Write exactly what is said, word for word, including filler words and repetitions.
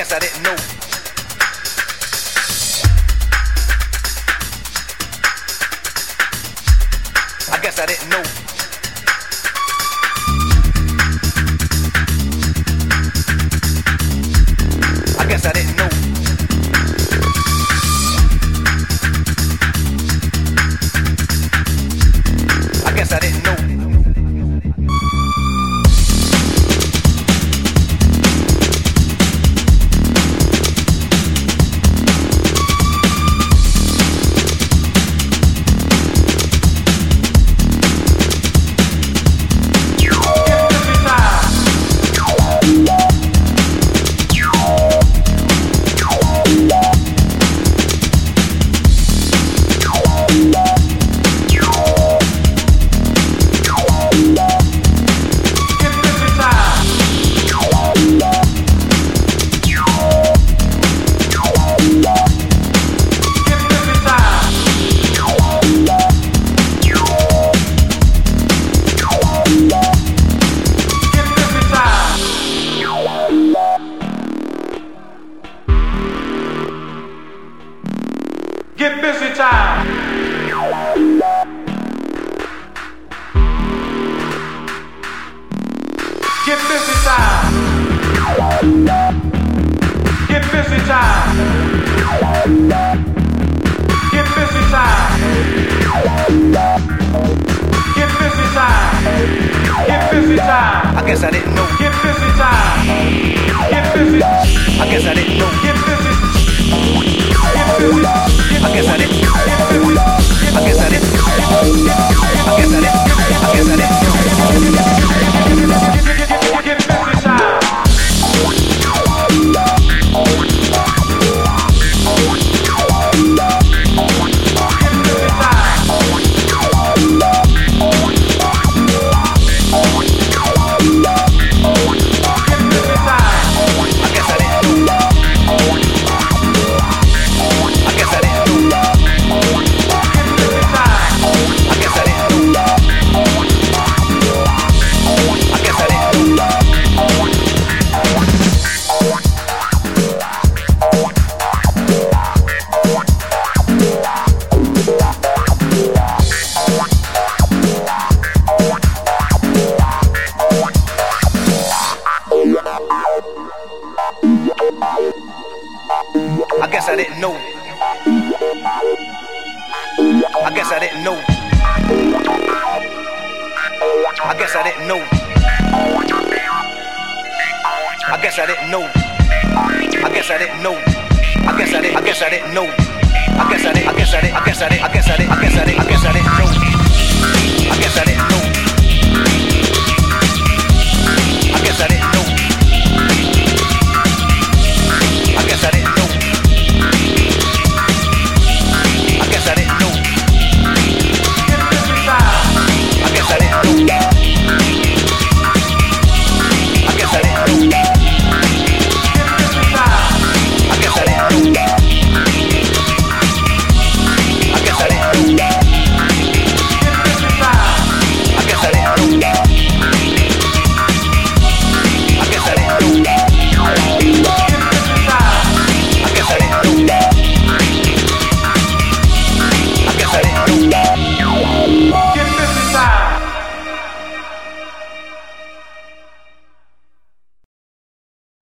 guess I didn't know. I guess I didn't know. I guess I didn't know. I guess I didn't know. Get busy time. Get busy time. Get busy time. Get busy time. Get busy time. Get busy time. I guess I didn't know. Get busy time. Get busy. I guess I didn't know. Get busy. Get busy. I guess I didn't. I guess I didn't. I guess I didn't. I guess I didn't. Get busy time. I guess I didn't know. I guess I didn't know. I guess I didn't know. I guess I didn't know. I guess I didn't know. I guess I didn't. I guess I didn't know. I guess I didn't. I guess I didn't. I guess I didn't. I guess I didn't. I guess I didn't. I guess I didn't know. I guess I didn't.